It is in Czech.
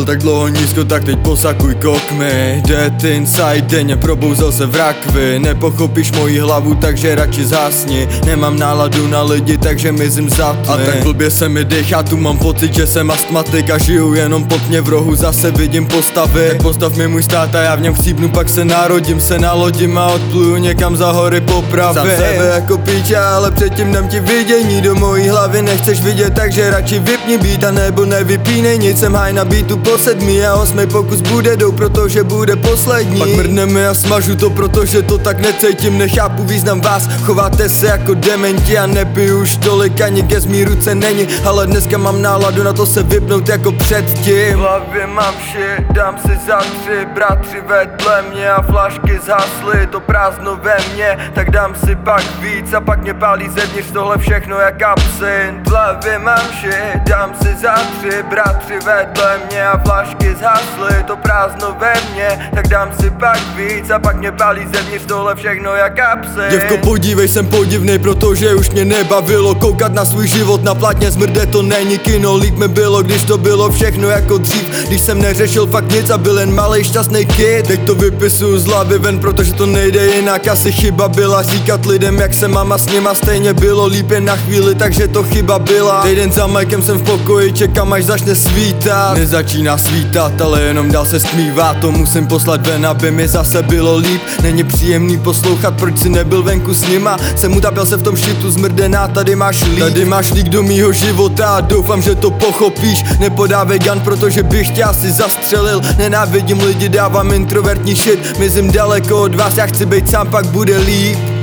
byl tak dlouho nízko, tak teď posakuj kokmy. Dead inside, denně probouzel se v rakvi. Nepochopíš moji hlavu, takže radši zhasni. Nemám náladu na lidi, takže mizím za tmy. A tak blbě se mi dechá, tu mám pocit, že jsem astmatik a žiju jenom pod mě v rohu, zase vidím postavy. Tak postav mi můj stát a já v něm chcípnu, pak se narodím, se nalodím a odpluju někam za hory popravy. Sám sebe jako píča, ale předtím dám ti vidění do mojí hlavy, nechceš vidět, takže radši vypni beat a nebo nevypínej nic. Jsem high na beatu po 7 a 8 pokus bude jdou, protože bude poslední. Pak mrdneme a smažu to, protože to tak necítím. Nechápu význam vás, chováte se jako dementi a nepiju už tolik, ani ke mý ruce není. Ale dneska mám náladu na to se vypnout jako předtím. V hlavě mám shit, dám si za 3, bratři vedle mě a flašky zhasly, to prázdno ve mně, tak dám si pak víc a pak mě pálí zevnitř tohle všechno jak absint. V hlavě mám shit, dám si za 3, bratři vedle mě a flašky zhasly, to prázdno ve mně, tak dám si pak víc a pak mě pálí zevnitř tohle všechno jak absint. Děvko, podívej, jsem podivnej, protože už mě nebavilo koukat na svůj život na plátně, zmrde to není kino. Líp mi bylo, když to bylo všechno jako dřív, když jsem neřešil fakt nic a byl jen malej šťastný kid. Teď to vypisuju z hlavy ven, protože to nejde jinak. Asi chyba byla říkat lidem, jak se mám a s nima stejně bylo líp jen na chvíli, takže to chyba byla. Týden za Mikem jsem v pokoji, čekám až začne svítat. Nezačíná svítat, ale jenom dál se stmívá. To musím poslat ven, aby mi zase bylo líp. Není příjemný poslouchat, proč si nebyl venku s nima. Jsem utapěl se v tom šitu, zmrdená, tady máš lík. Tady máš lík do mýho života a doufám, že to pochopíš. Nepodávej gun, protože bych tě asi zastřelil. Nenávidím lidi, dávám introvertní shit, mizím daleko od vás, já chci být sám, pak bude líp.